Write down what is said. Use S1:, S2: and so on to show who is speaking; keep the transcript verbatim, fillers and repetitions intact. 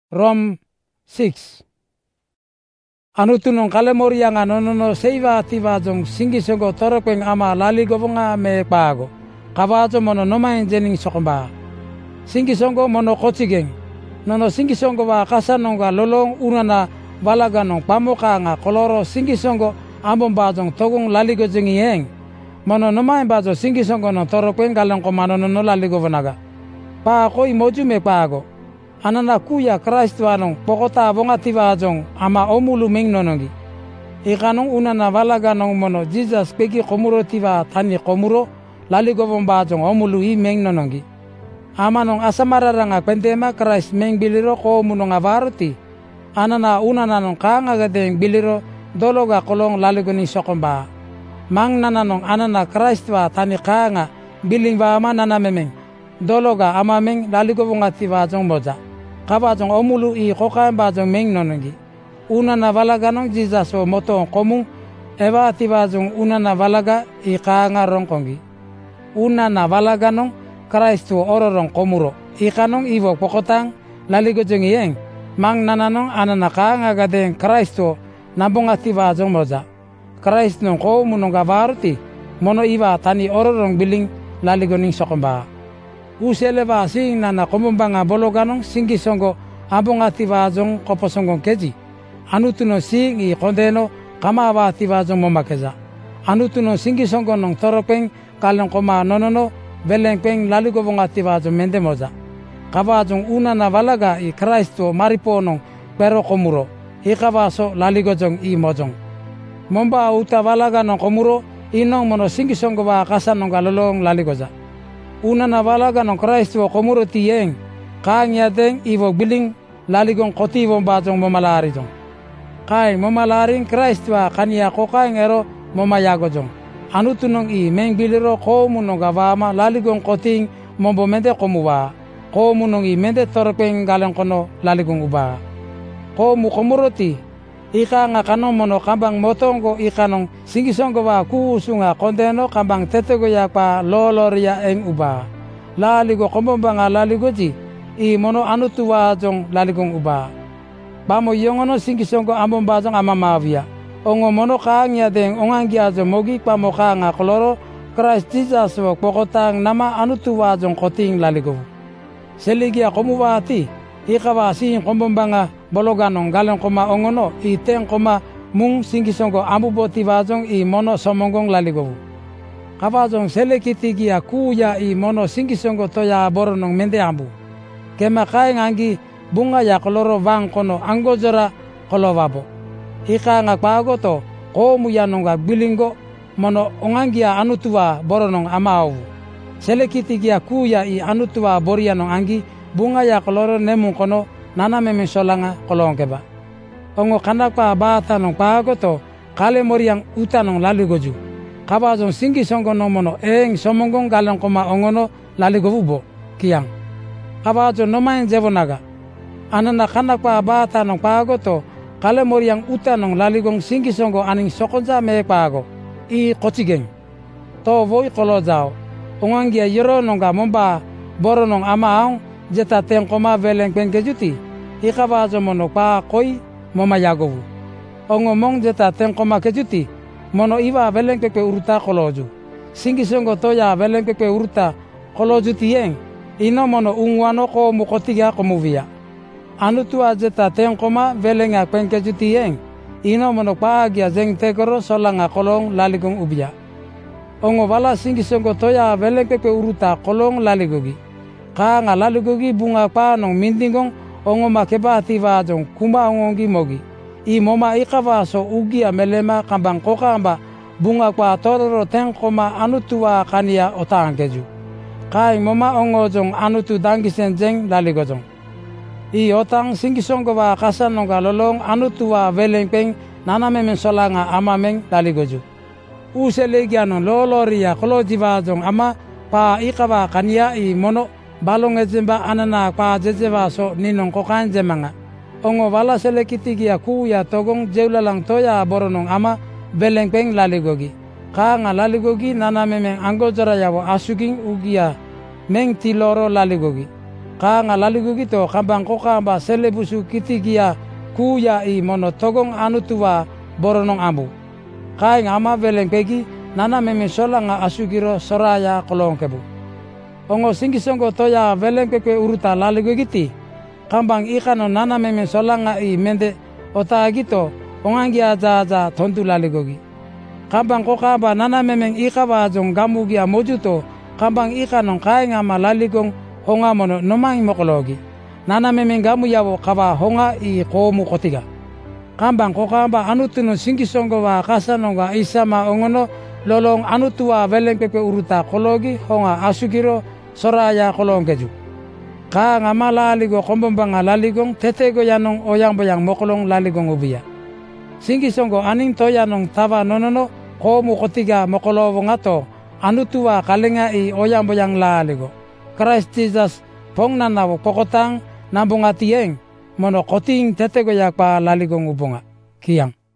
S1: Rom six. Anutu nong kalemori yang anonono seiva tiva jong singi songo torokweng ama lali gobonga me pago. Kabajo mono nomain jening sokomba. Singi songo mono kochigeng. Nono singi songo wa kasanonga lolong unana balaga nong pamoka nga koloro singi songo ambon bajong togung lali gojengi yeng. Mono nomain bajo singi songo no torokweng galong komanono lali gobonaga. Pa koi moju me pago. Anana kuya Christ wanong pokota bonga tivajong ama omulu meng nonongi. Ikanong unana valaga nong mono Jesus peki komuro tiva tani komuro lali govon bajong omulu i meng nonongi. Ama nong asamararanga pentema Christ meng biliro ko munonga varuti. Anana unana nong kanga gadeng biliro dologa kolong lali goni sokomba. Mang nana nong anana Christ wa tani kanga biling wa ama nana memeng. Dologa ama meng lali govonga tivajong moja. Kabajong omulu i kokain bajong meng nonongi. Unana valaga nong Jesus o moto komung eva tibajong unana valaga i kaanga rongkongi. Unana valaga nong Christ o ororong komuro. Ikanong iwo pokotang laligo jengi yeng. Mang nananong anana kaanga gadeng Christ o nabonga tibajong moja. Christ nong ko munonga varuti mono iwa tani ororong biling laligo ning sokomba. Useleva sing nana komumbanga bologanong singi songo abonga tivajong koposongong keji. Anutuno sing i kondeno kamawa tivajong momakeza. Anutuno singi songo nong toropeng kalong koma nonono belengpeng lalu gobonga tivajong mende moja. Kabajong unana valaga i Kristo maripo nong pero komuro. Ikabaso laligojong i mojong. Momba uta valaga nong komuro inong mono singi songo wa kasan nong galolong laligoja. Unana valaga nong Kristo komuro tiyeng kanya deng iwo biling laligong koti wong bajong momalari jong. Kai momalaring Kristo kanya kokaing ero momayago jong. Anu tunong i meng biliro ko munong gawama laligong koting mombo mende komuwa. Ko munong i mende torpeng galeng kono laligong uba. Ko mu komuro ti ika nga kanong mono kambang motongo ikanong singisonggo wa kuusunga kondeno kambang tetego ya pa loloria eng uba. Laligo kombomba nga laligo ji i mono anutuwa jong laligong uba. Bamo yongono singisonggo ambon bajong ama mavia. Ongo mono kaangya deng ongangia jong mogi pa moka nga koloro Christ Jesus wak pokotang nama anutuwa jong koting laligo. Seligia komuwa ti ikawa sing kombomba nga bologanong galeng koma ongono i teng koma mung singisonggo ambubo tivajong i mono somonggong laligovu. Kabajong selekitigia kuya i mono singisonggo toya boronong mende ambu. Kema kaeng anggi bunga ya koloro vang kono anggojora kolovabo. Ika nga pago to komu ya nongga bilingo mono ongangia anutua boronong amau. Selekitigia kuya i anutua borianong anggi bunga ya koloro nemung kono nana memeng solanga kolong keba. Ongo kanakpa bata nong pago to kale moriang utanong laligoju. Kabajong singi songgo nomono eng somonggong galeng koma ongono laligovubo kiang. Kabajong nomain jebonaga. Anana kanakpa bata nong pago to kale moriang utanong laligong singi songgo aning sokonja me pago. I kochigeng. To voi kolo jao. Ongangia yoro nongga momba boro nong amaong jeta teng koma veleng pengkejuti. Ikabajo mono pa koi moma yagovu. Ongo mong jeta teng koma kejuti. Mono iwa veleng pepe uruta koloju. Singi songo toya veleng pepe uruta koloju tiyeng. Ino mono ungwano ko mukotiga komuvia. Anutua jeta teng koma velenga pengkejuti yeng. Ino mono pa agia jeng tegoro solanga kolong laligong ubia. Ongo wala singi songo toya veleng pepe uruta kolong laligogi. Ka nga laligogi bunga pa nong mindingong ongo makeba tivajong kuma ongongi mogi. I moma ikawa so ugia melema kambang kokamba bunga kwa tororo teng koma anutua kania otangkeju. Kai moma ongo jong anutu dangisen jeng laligojong. I otang singisonggo wa kasan nongga lolong anutua velengpeng nana memeng solanga ama meng laligoju. Uselegiano loloria kolo jivajong ama pa ikawa kania i mono balong ejemba anana pa jejeva so ninong kokain jemanga. Ongo wala selekitigia kuya togong jeulalang toya boronong ama belengpeng laligogi. Ka nga laligogi nana memeng anggojara yawo asuging ugia meng tiloro laligogi. Ka nga laligo gito kambang kokamba selebusu kitigia kuya i mono togong anutua boronong ambu. Kai ngama veleng pegi nana meme sola nga asugiro soraya kolong kebu. Ongo singgi songgo toya veleng kekwe uruta laligo giti. Kambang ikano nana meme sola nga i mende ota gito ongangi aja aja tontu laligogi. Kambang kokamba nana memeng ikawa jong gamugia mojuto kambang ikano kai ngama laligong honga mono nomang mokologi. Nana memeng gamu yawo kawa honga i komu kotiga. Kambang kokamba anutuno singgi songgo wa kasanonga isama ongono lolong anutua veleng kekwe uruta kologi honga asugiro soraya kolong keju. Ka ngama laligo kombombanga laligong tetego yanong oyang boyang mokolong laligong ubiya. Singgi songgo aning to yanong tawa nonono komu kotiga mokolowo ngato anutua kalenga i oyang boyang laligo. Christ Jesus pong nanawo kokotang nambunga tieng mono koting tetego yakpa laligong ubunga. Kiang.